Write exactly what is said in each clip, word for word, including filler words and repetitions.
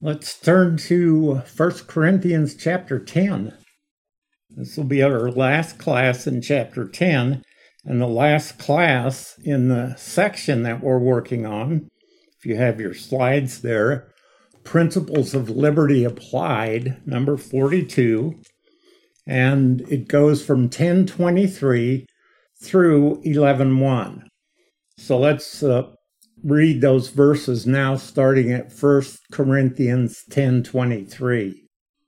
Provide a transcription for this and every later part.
Let's turn to First Corinthians chapter ten. This will be our last class in chapter ten, and the last class in the section that we're working on. If you have your slides there, Principles of Liberty Applied, number forty-two, and it goes from ten twenty-three through eleven one. So let's uh, read those verses now, starting at First Corinthians ten twenty-three.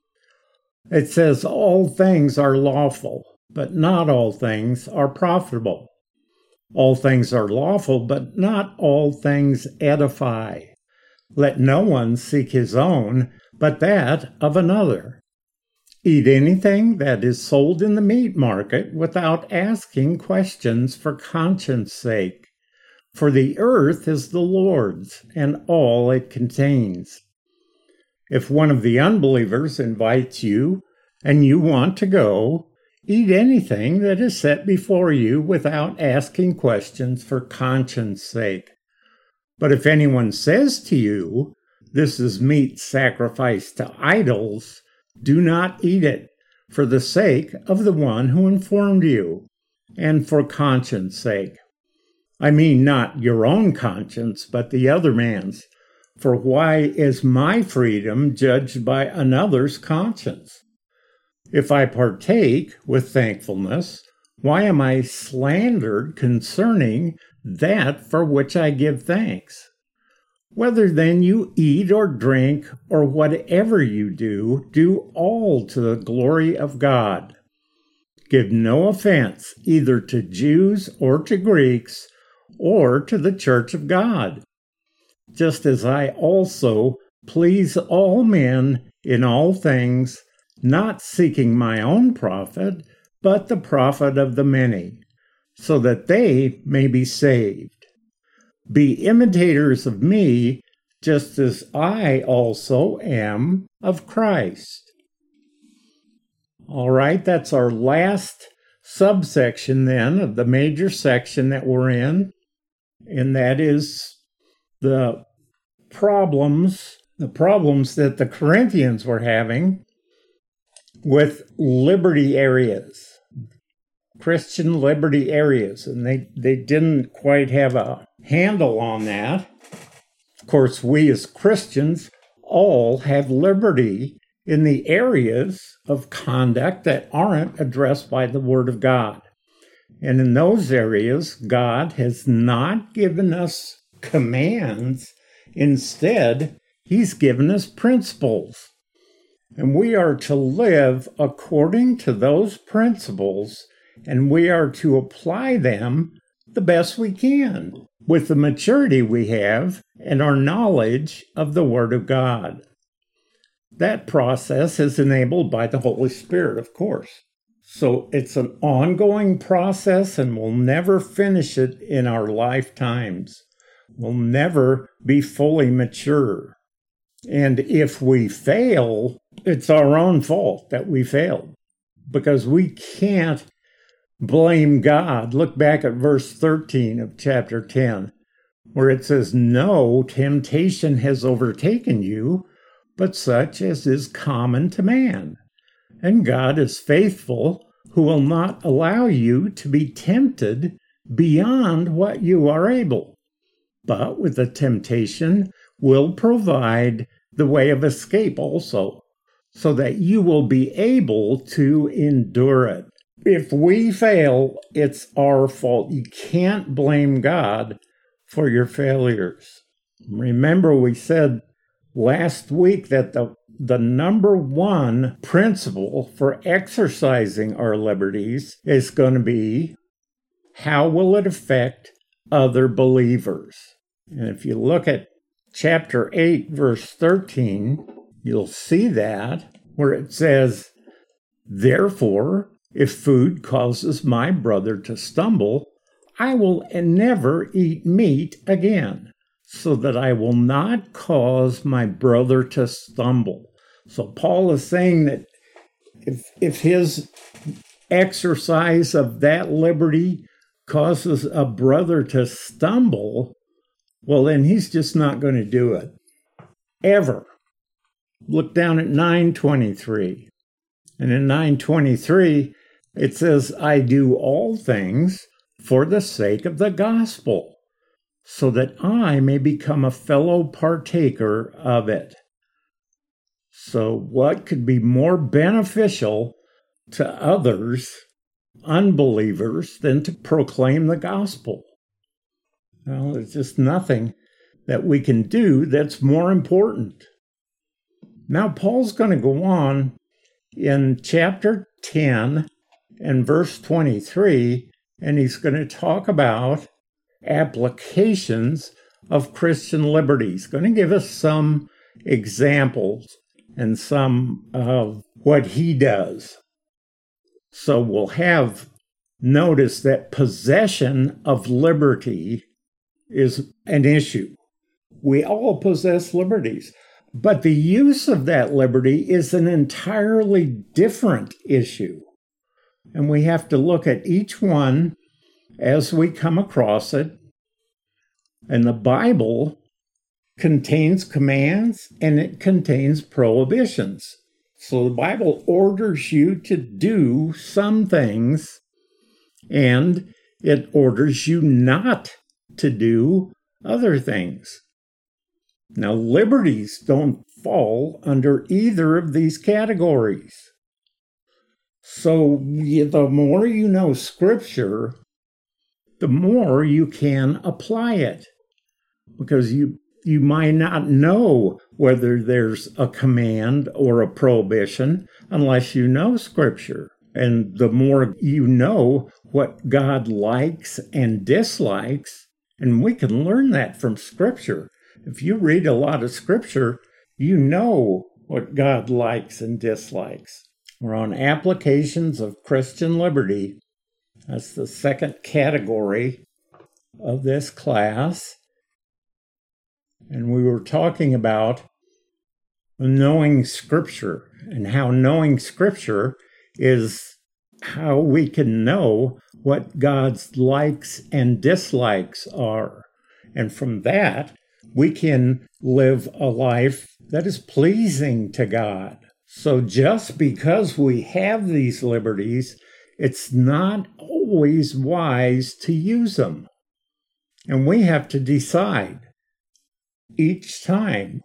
It says, "All things are lawful, but not all things are profitable. All things are lawful, but not all things edify. Let no one seek his own, but that of another. Eat anything that is sold in the meat market without asking questions for conscience sake. For the earth is the Lord's, and all it contains. If one of the unbelievers invites you, and you want to go, eat anything that is set before you without asking questions for conscience sake. But if anyone says to you, 'This is meat sacrificed to idols,' do not eat it, for the sake of the one who informed you, and for conscience sake. I mean not your own conscience, but the other man's. For why is my freedom judged by another's conscience? If I partake with thankfulness, why am I slandered concerning that for which I give thanks? Whether then you eat or drink or whatever you do, do all to the glory of God. Give no offense either to Jews or to Greeks, or to the church of God, just as I also please all men in all things, not seeking my own profit, but the profit of the many, so that they may be saved. Be imitators of me, just as I also am of Christ." All right, that's our last subsection then of the major section that we're in. And that is the problems, the problems that the Corinthians were having with liberty areas, Christian liberty areas. And they, they didn't quite have a handle on that. Of course, we as Christians all have liberty in the areas of conduct that aren't addressed by the Word of God. And in those areas, God has not given us commands. Instead, He's given us principles. And we are to live according to those principles, and we are to apply them the best we can with the maturity we have and our knowledge of the Word of God. That process is enabled by the Holy Spirit, of course. So it's an ongoing process, and we'll never finish it in our lifetimes. We'll never be fully mature. And if we fail, it's our own fault that we failed, because we can't blame God. Look back at verse thirteen of chapter ten, where it says, "No temptation has overtaken you, but such as is common to man. And God is faithful, who will not allow you to be tempted beyond what you are able, but with the temptation will provide the way of escape also, so that you will be able to endure it." If we fail, it's our fault. You can't blame God for your failures. Remember, we said last week that the The number one principle for exercising our liberties is going to be, how will it affect other believers? And if you look at chapter eight, verse thirteen, you'll see that, where it says, "Therefore, if food causes my brother to stumble, I will never eat meat again, so that I will not cause my brother to stumble." So Paul is saying that if, if his exercise of that liberty causes a brother to stumble, well, then he's just not going to do it. Ever. Look down at nine twenty-three. And in nine twenty-three, it says, I do all things for the sake of the gospel, so that I may become a fellow partaker of it. So what could be more beneficial to others, unbelievers, than to proclaim the gospel? Well, there's just nothing that we can do that's more important. Now, Paul's going to go on in chapter ten and verse twenty-three, and he's going to talk about applications of Christian liberty. He's going to give us some examples and some of what he does. So we'll have notice that possession of liberty is an issue. We all possess liberties, but the use of that liberty is an entirely different issue. And we have to look at each one as we come across it. And the Bible contains commands and it contains prohibitions. So the Bible orders you to do some things, and it orders you not to do other things. Now, liberties don't fall under either of these categories. So the more you know Scripture, the more you can apply it. Because you you might not know whether there's a command or a prohibition unless you know Scripture. And the more you know what God likes and dislikes, and we can learn that from Scripture. If you read a lot of Scripture, you know what God likes and dislikes. We're on applications of Christian liberty. That's the second category of this class. And we were talking about knowing Scripture and how knowing Scripture is how we can know what God's likes and dislikes are. And from that, we can live a life that is pleasing to God. So just because we have these liberties, it's not always wise to use them. And we have to decide each time.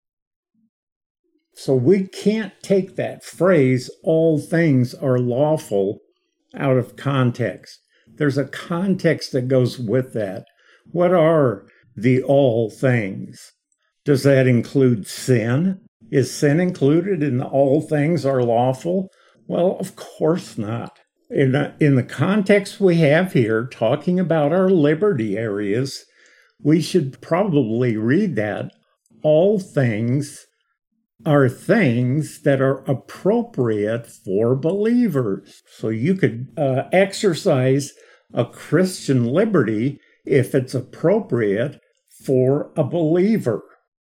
So we can't take that phrase, all things are lawful, out of context. There's a context that goes with that. What are the all things? Does that include sin? Is sin included in the all things are lawful? Well, of course not. In, a, in the context we have here, talking about our liberty areas, we should probably read that all things are things that are appropriate for believers. So you could uh, exercise a Christian liberty if it's appropriate for a believer.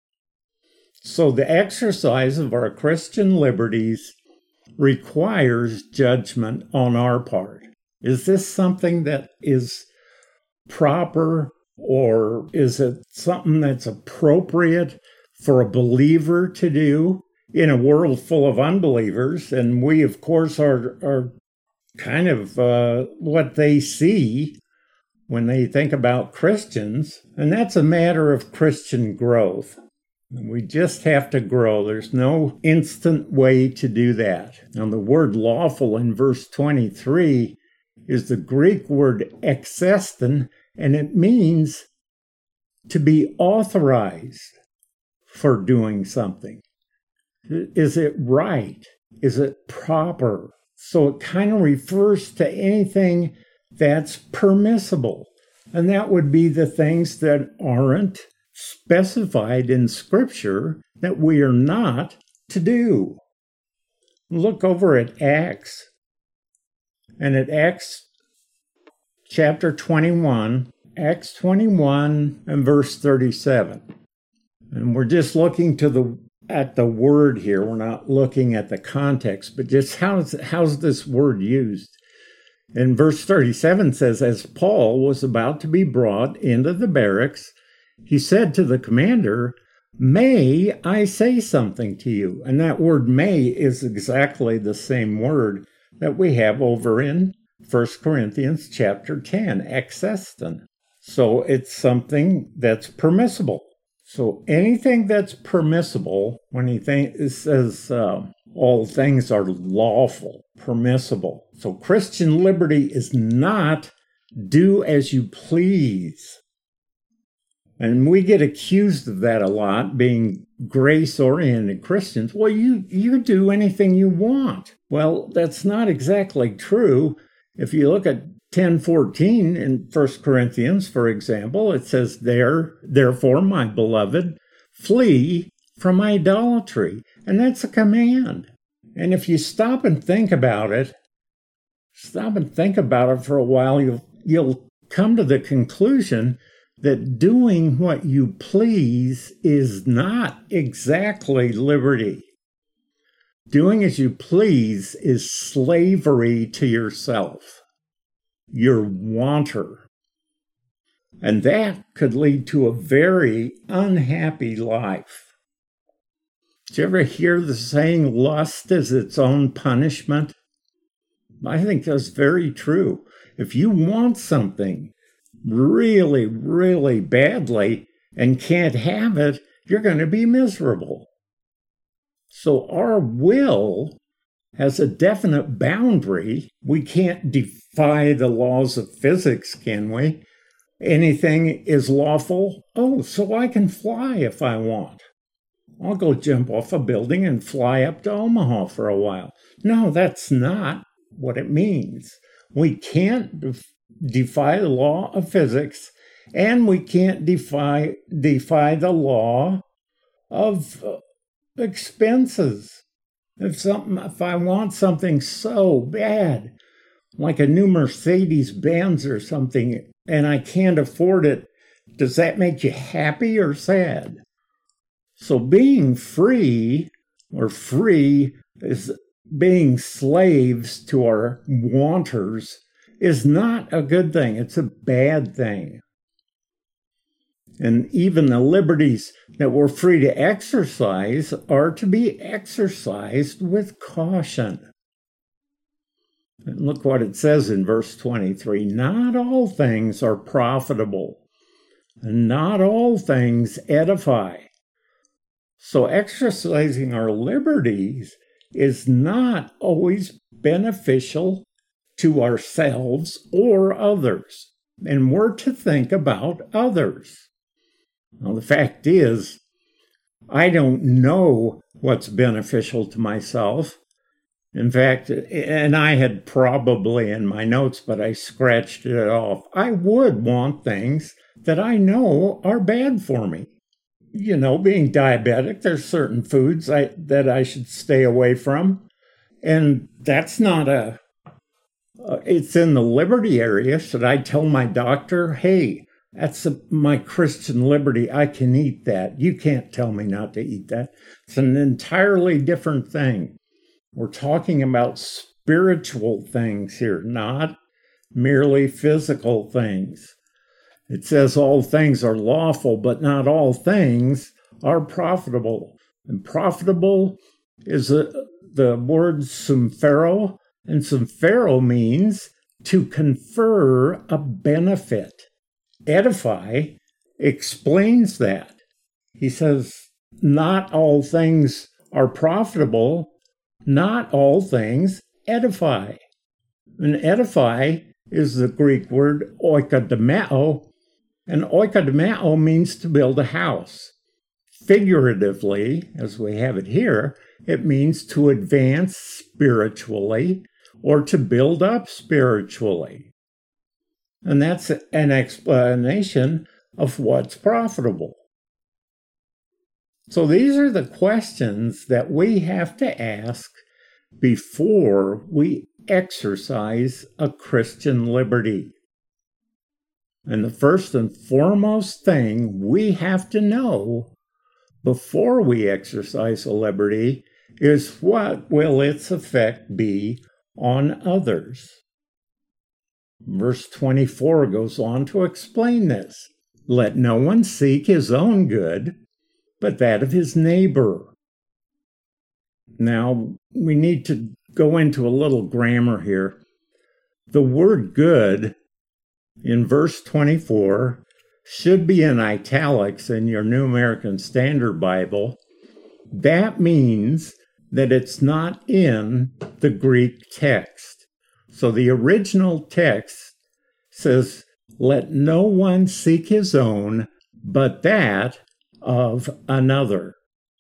So the exercise of our Christian liberties requires judgment on our part. Is this something that is proper, or is it something that's appropriate for a believer to do in a world full of unbelievers? And we, of course, are, are kind of uh, what they see when they think about Christians. And that's a matter of Christian growth. We just have to grow. There's no instant way to do that. Now, the word lawful in verse twenty-three is the Greek word exestin, and it means to be authorized for doing something. Is it right? Is it proper? So it kind of refers to anything that's permissible. And that would be the things that aren't specified in Scripture that we are not to do. Look over at Acts. And at Acts chapter twenty-one, Acts twenty-one and verse thirty-seven. And we're just looking to the at the word here. We're not looking at the context, but just how's, how's this word used? And verse thirty-seven says, as Paul was about to be brought into the barracks, he said to the commander, May I say something to you? And that word may is exactly the same word that we have over in First Corinthians chapter ten, exestin. So it's something that's permissible. So anything that's permissible, when he think, it says uh, all things are lawful, permissible. So Christian liberty is not do as you please. And we get accused of that a lot, being grace-oriented Christians. Well, you, you do anything you want. Well, that's not exactly true. If you look at ten fourteen in First Corinthians, for example, it says, there, therefore, my beloved, flee from idolatry. And that's a command. And if you stop and think about it, stop and think about it for a while, you'll, you'll come to the conclusion that doing what you please is not exactly liberty. Doing as you please is slavery to yourself. You're wanter. And that could lead to a very unhappy life. Did you ever hear the saying, lust is its own punishment? I think that's very true. If you want something really, really badly and can't have it, you're going to be miserable. So our will has a definite boundary. We can't defy the laws of physics, can we? Anything is lawful. Oh, so I can fly if I want. I'll go jump off a building and fly up to Omaha for a while. No, that's not what it means. We can't def- defy the law of physics, and we can't defy defy the law of uh, expenses. If something, if I want something so bad, like a new Mercedes-Benz or something, and I can't afford it, does that make you happy or sad? So being free, or free, is being slaves to our wanters, is not a good thing. It's a bad thing. And even the liberties that we're free to exercise are to be exercised with caution. And look what it says in verse twenty-three. Not all things are profitable, and not all things edify. So exercising our liberties is not always beneficial to ourselves or others. And we're to think about others. Now, the fact is, I don't know what's beneficial to myself. In fact, and I had probably in my notes, but I scratched it off. I would want things that I know are bad for me. You know, being diabetic, there's certain foods I, that I should stay away from. And that's not a, uh, it's in the liberty area. Should I tell my doctor, hey, that's a, my Christian liberty, I can eat that. You can't tell me not to eat that. It's an entirely different thing. We're talking about spiritual things here, not merely physical things. It says all things are lawful, but not all things are profitable. And profitable is a, the word sumphero, and sumphero means to confer a benefit. Edify explains that. He says, not all things are profitable, not all things edify. And edify is the Greek word oikodomeo, and oikodomeo means to build a house. Figuratively, as we have it here, it means to advance spiritually or to build up spiritually. And that's an explanation of what's profitable. So these are the questions that we have to ask before we exercise a Christian liberty. And the first and foremost thing we have to know before we exercise a liberty is what will its effect be on others. Verse twenty-four goes on to explain this. Let no one seek his own good, but that of his neighbor. Now, we need to go into a little grammar here. The word good in verse twenty-four should be in italics in your New American Standard Bible. That means that it's not in the Greek text. So the original text says, "Let no one seek his own, but that of another."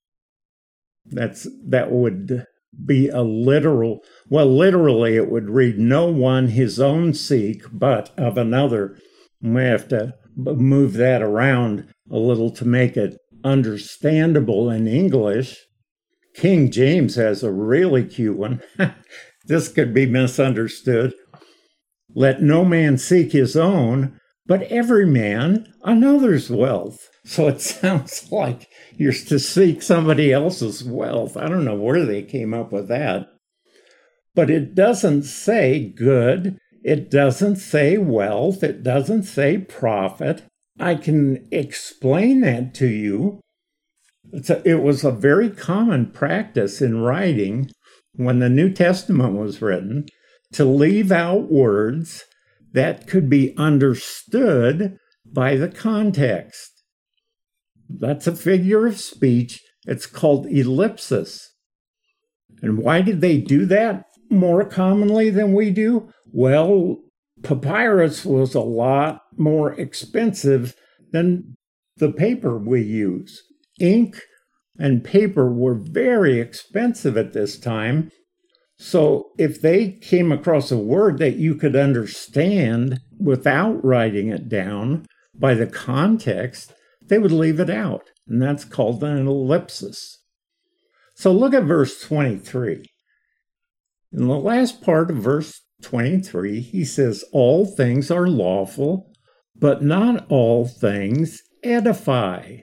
That's that would be a literal, well, literally it would read, "No one his own seek, but of another." We have to move that around a little to make it understandable in English. King James has a really cute one. This could be misunderstood. "Let no man seek his own, but every man another's wealth." So it sounds like you're to seek somebody else's wealth. I don't know where they came up with that. But it doesn't say good. It doesn't say wealth. It doesn't say profit. I can explain that to you. It's a, it was a very common practice in writing when the New Testament was written to leave out words that could be understood by the context. That's a figure of speech. It's called ellipsis. And why did they do that more commonly than we do? Well, papyrus was a lot more expensive than the paper we use. Ink and paper were very expensive at this time. So if they came across a word that you could understand without writing it down by the context, they would leave it out. And that's called an ellipsis. So look at verse twenty-three. In the last part of verse twenty-three, he says, "All things are lawful, but not all things edify.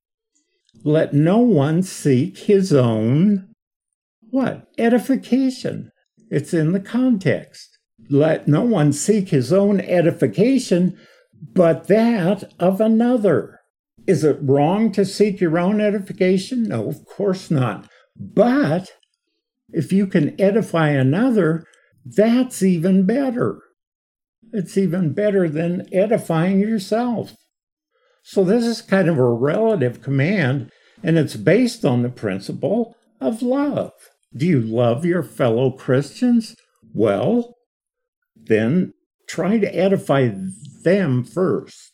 Let no one seek his own," what? Edification. It's in the context. "Let no one seek his own edification, but that of another." Is it wrong to seek your own edification? No, of course not. But if you can edify another, that's even better. It's even better than edifying yourself. So this is kind of a relative command, and it's based on the principle of love. Do you love your fellow Christians? Well, then try to edify them first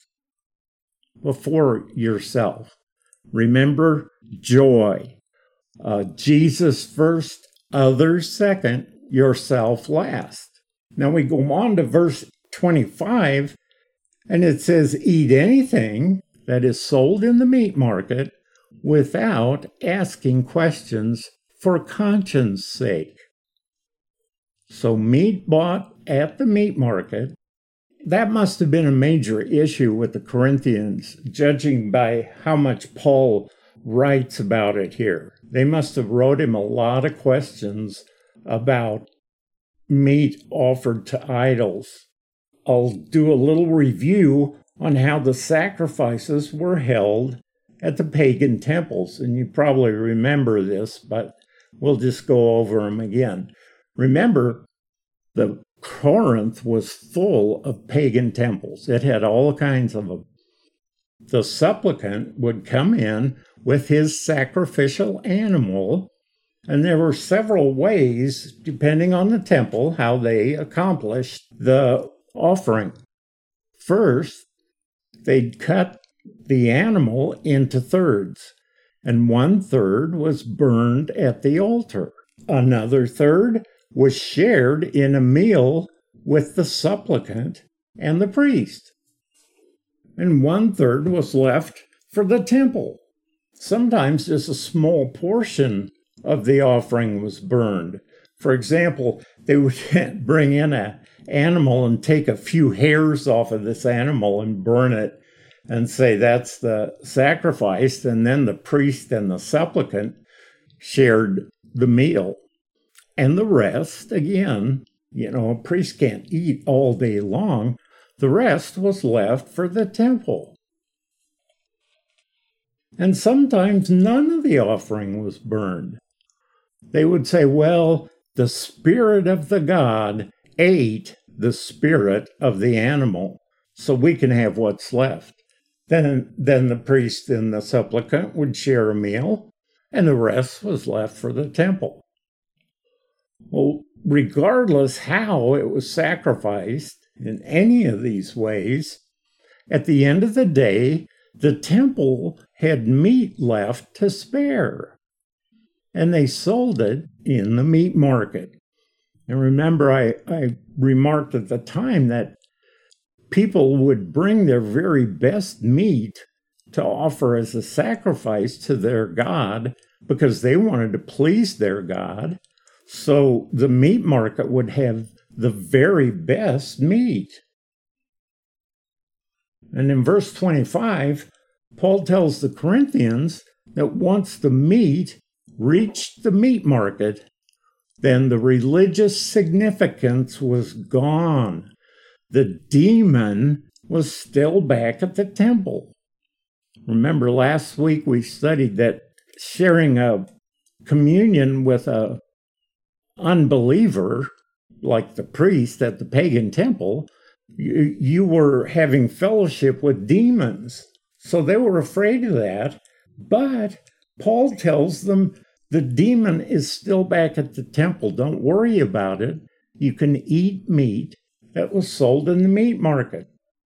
before yourself. Remember, joy. Uh, Jesus first, others second, yourself last. Now we go on to verse twenty-five, and it says, "Eat anything that is sold in the meat market without asking questions for conscience sake." So meat bought at the meat market, that must have been a major issue with the Corinthians, judging by how much Paul writes about it here. They must have wrote him a lot of questions about meat offered to idols. I'll do a little review on how the sacrifices were held at the pagan temples, and you probably remember this, but we'll just go over them again. Remember, the Corinth was full of pagan temples. It had all kinds of them. The supplicant would come in with his sacrificial animal, and there were several ways, depending on the temple, how they accomplished the offering. First, they'd cut the animal into thirds, and one third was burned at the altar. Another third was shared in a meal with the supplicant and the priest. And one third was left for the temple. Sometimes just a small portion of the offering was burned. For example, they would bring in an animal and take a few hairs off of this animal and burn it and say that's the sacrifice, and then the priest and the supplicant shared the meal. And the rest, again, you know, a priest can't eat all day long. The rest was left for the temple. And sometimes none of the offering was burned. They would say, well, the spirit of the god ate the spirit of the animal, so we can have what's left. Then, then the priest and the supplicant would share a meal, and the rest was left for the temple. Well, regardless how it was sacrificed in any of these ways, at the end of the day, the temple had meat left to spare, and they sold it in the meat market. And remember, I, I remarked at the time that people would bring their very best meat to offer as a sacrifice to their god because they wanted to please their god. So the meat market would have the very best meat. And in verse twenty-five, Paul tells the Corinthians that once the meat reached the meat market, then the religious significance was gone. The demon was still back at the temple. Remember, last week we studied that sharing a communion with a unbeliever, like the priest at the pagan temple, you, you were having fellowship with demons. So they were afraid of that. But Paul tells them the demon is still back at the temple. Don't worry about it. You can eat meat that was sold in the meat market.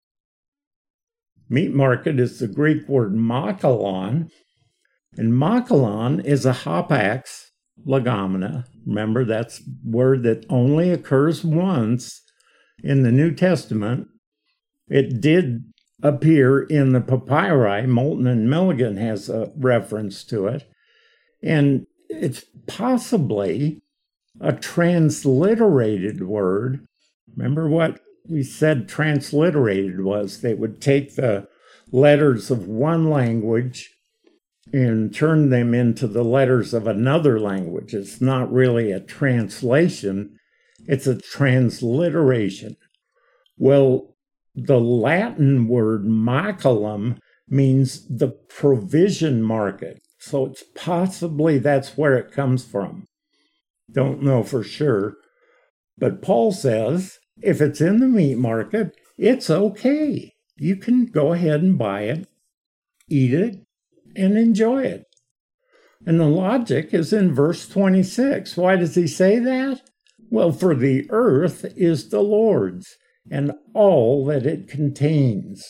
Meat market is the Greek word makalon, and makalon is a hapax legomena. Remember, that's a word that only occurs once in the New Testament. It did appear in the papyri. Moulton and Milligan has a reference to it, and it's possibly a transliterated word. Remember what we said transliterated was? They would take the letters of one language and turn them into the letters of another language. It's not really a translation, it's a transliteration. Well, the Latin word maculum means the provision market. So it's possibly that's where it comes from. Don't know for sure. But Paul says, if it's in the meat market, it's okay. You can go ahead and buy it, eat it, and enjoy it. And the logic is in verse twenty-six. Why does he say that? Well, for the earth is the Lord's, and all that it contains.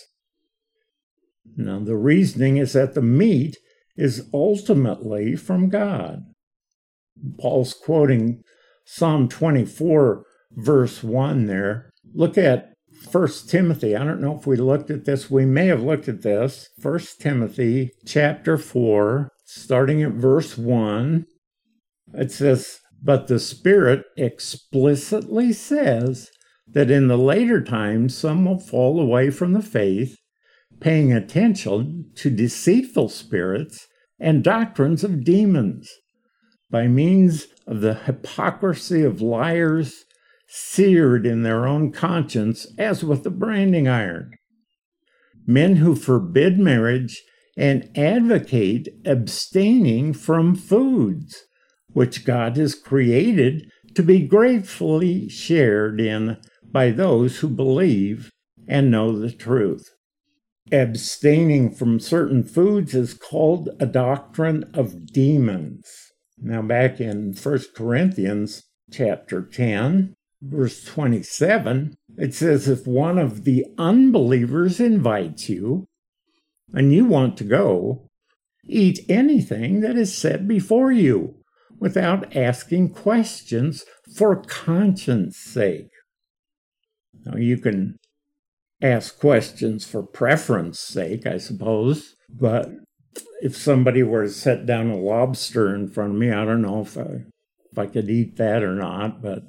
Now, the reasoning is that the meat is ultimately from God. Paul's quoting Psalm twenty-four, verse one there. Look at First Timothy. I don't know if we looked at this. We may have looked at this. First Timothy chapter four, starting at verse one. It says, but the Spirit explicitly says that in the later times some will fall away from the faith, paying attention to deceitful spirits and doctrines of demons, by means of the hypocrisy of liars, seared in their own conscience as with a branding iron. Men who forbid marriage and advocate abstaining from foods, which God has created to be gratefully shared in by those who believe and know the truth. Abstaining from certain foods is called a doctrine of demons. Now back in First Corinthians chapter ten, verse twenty-seven, it says, if one of the unbelievers invites you and you want to go, eat anything that is set before you without asking questions for conscience sake. Now you can ask questions for preference sake, I suppose, but if somebody were to set down a lobster in front of me, I don't know if I, if I could eat that or not, but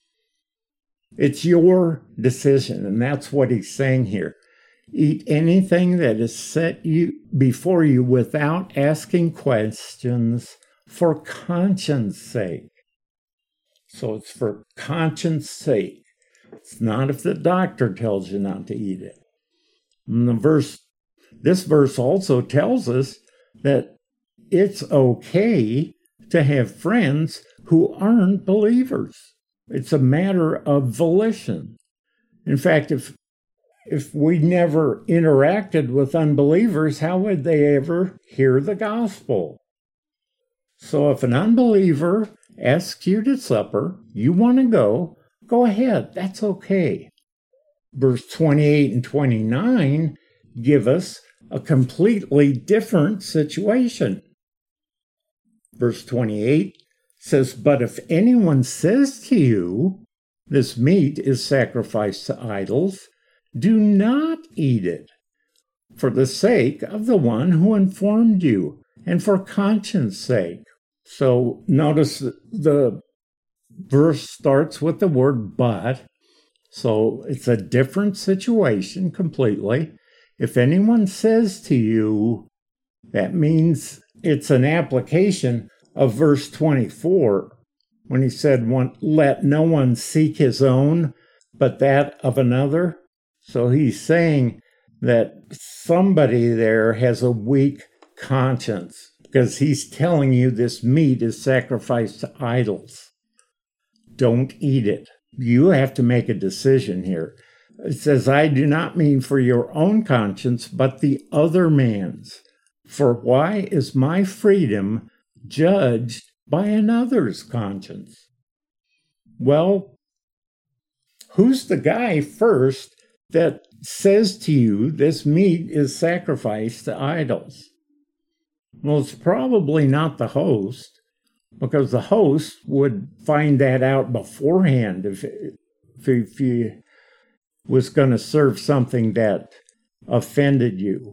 it's your decision, and that's what he's saying here. Eat anything that is set you before you without asking questions for conscience sake. So it's for conscience sake. It's not if the doctor tells you not to eat it. And the verse, this verse also tells us that it's okay to have friends who aren't believers. It's a matter of volition. In fact, if if we never interacted with unbelievers, how would they ever hear the gospel? So if an unbeliever asks you to supper, you want to go, go ahead. That's okay. Verse twenty-eight and twenty-nine give us a completely different situation. Verse twenty-eight says, "But if anyone says to you, 'This meat is sacrificed to idols,' do not eat it, for the sake of the one who informed you, and for conscience sake." So notice the verse starts with the word "but," so it's a different situation completely. If anyone says to you, that means it's an application of verse twenty-four, when he said, "Let no one seek his own, but that of another." So he's saying that somebody there has a weak conscience because he's telling you this meat is sacrificed to idols. Don't eat it. You have to make a decision here. It says, "I do not mean for your own conscience, but the other man's. For why is my freedom judged by another's conscience?" Well, who's the guy first that says to you this meat is sacrificed to idols? Well, it's probably not the host, because the host would find that out beforehand if, if, if he was going to serve something that offended you.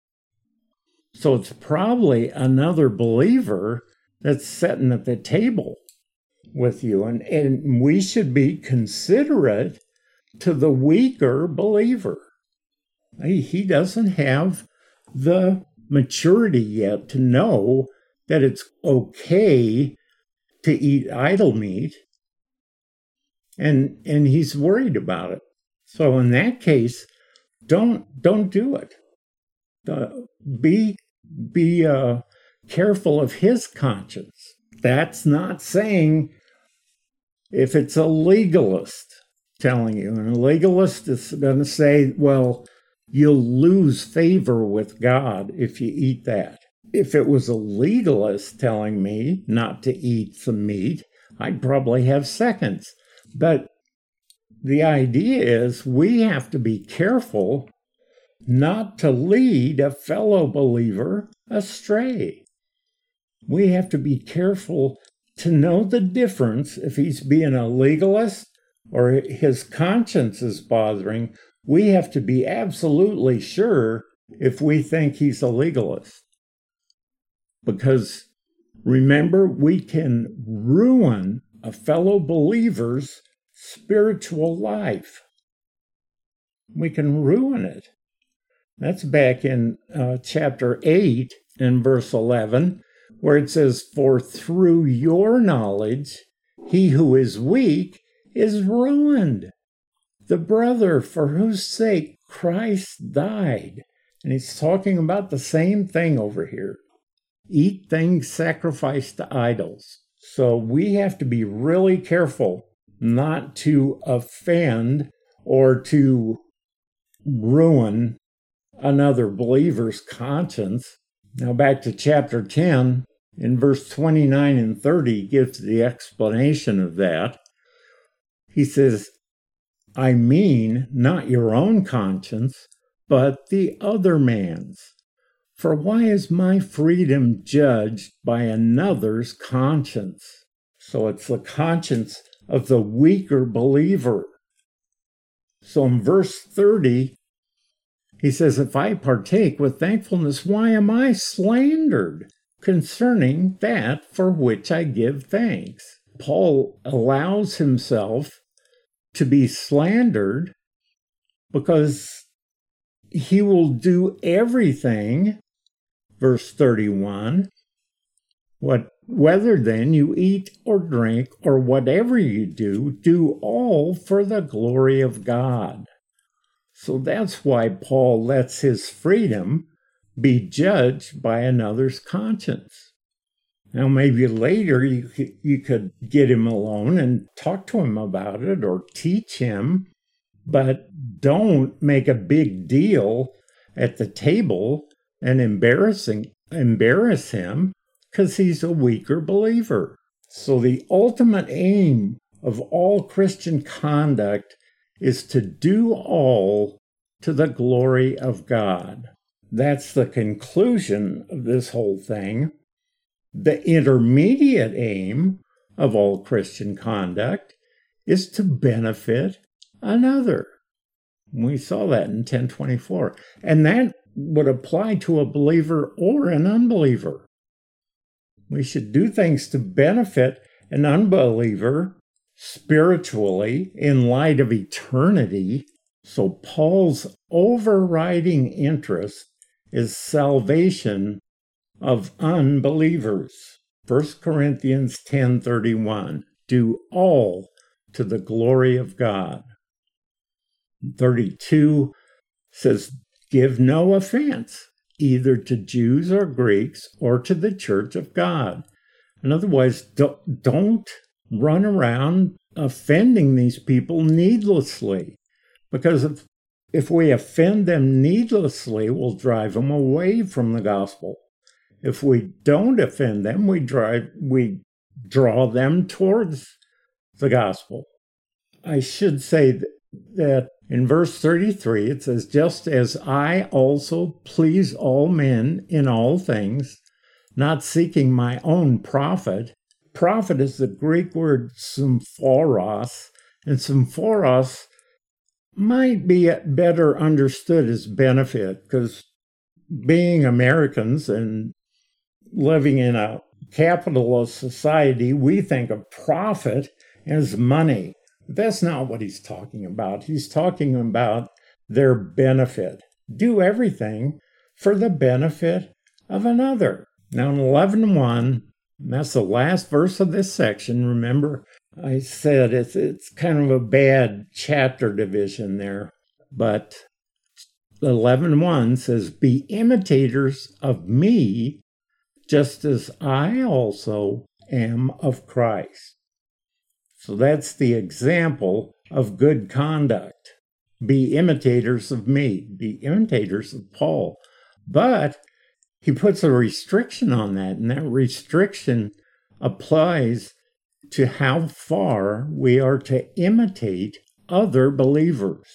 So it's probably another believer that's sitting at the table with you. And, and we should be considerate to the weaker believer. He, he doesn't have the maturity yet to know that it's okay to eat idol meat. And, and he's worried about it. So in that case, don't, don't do it. Uh, be be uh, careful of his conscience. That's not saying if it's a legalist telling you. And a legalist is going to say, well, you'll lose favor with God if you eat that. If it was a legalist telling me not to eat some meat, I'd probably have seconds. But the idea is we have to be careful not to lead a fellow believer astray. We have to be careful to know the difference. If he's being a legalist or his conscience is bothering, we have to be absolutely sure if we think he's a legalist. Because remember, we can ruin a fellow believer's spiritual life. We can ruin it. That's back in uh, chapter eight and verse eleven, where it says, "For through your knowledge, he who is weak is ruined, the brother for whose sake Christ died." And he's talking about the same thing over here. Eat things sacrificed to idols. So we have to be really careful not to offend or to ruin another believer's conscience. Now back to chapter ten, in verse twenty-nine and thirty gives the explanation of that. He says, "I mean not your own conscience, but the other man's. For why is my freedom judged by another's conscience?" So it's the conscience of the weaker believer. So in verse thirty, he says, "If I partake with thankfulness, why am I slandered concerning that for which I give thanks?" Paul allows himself to be slandered because he will do everything, verse thirty-one, what, "Whether then you eat or drink or whatever you do, do all for the glory of God." So that's why Paul lets his freedom be judged by another's conscience. Now, maybe later you could, you could get him alone and talk to him about it or teach him, but don't make a big deal at the table and embarrassing embarrass him because he's a weaker believer. So the ultimate aim of all Christian conduct is to do all to the glory of God. That's the conclusion of this whole thing. The intermediate aim of all Christian conduct is to benefit another. We saw that in ten twenty-four. And that would apply to a believer or an unbeliever. We should do things to benefit an unbeliever spiritually in light of eternity. So Paul's overriding interest is salvation of unbelievers. First Corinthians ten thirty-one, do all to the glory of God. thirty-two says, give no offense, either to Jews or Greeks or to the church of God. In other words, don't run around offending these people needlessly, because if, if we offend them needlessly, we'll drive them away from the gospel. If we don't offend them, we drive we draw them towards the gospel. I should say that, that in verse thirty-three, it says, just as I also please all men in all things, not seeking my own profit. Profit is the Greek word symphoros, and symphoros might be better understood as benefit, because being Americans and living in a capitalist society, we think of profit as money. That's not what he's talking about. He's talking about their benefit. Do everything for the benefit of another. Now in eleven one, that's the last verse of this section. Remember, I said it's it's kind of a bad chapter division there. But eleven one says, be imitators of me, just as I also am of Christ. So that's the example of good conduct. Be imitators of me. Be imitators of Paul. But he puts a restriction on that, and that restriction applies to how far we are to imitate other believers.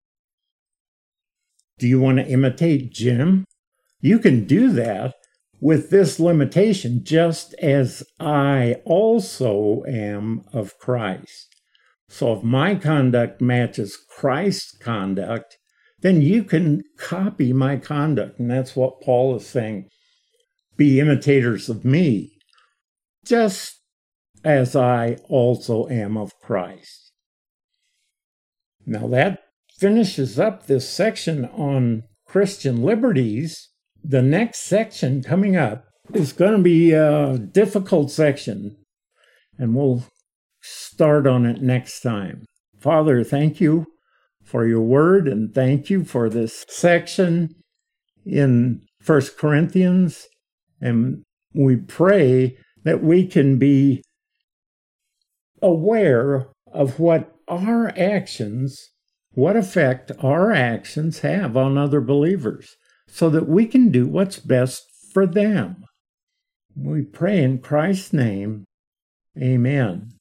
Do you want to imitate Jim? You can do that with this limitation, just as I also am of Christ. So if my conduct matches Christ's conduct, then you can copy my conduct. And that's what Paul is saying. Be imitators of me, just as I also am of Christ. Now that finishes up this section on Christian liberties. The next section coming up is going to be a difficult section, and we'll start on it next time. Father, thank you for your word, and thank you for this section in First Corinthians, and we pray that we can be aware of what our actions, what effect our actions have on other believers, so that we can do what's best for them. We pray in Christ's name. Amen.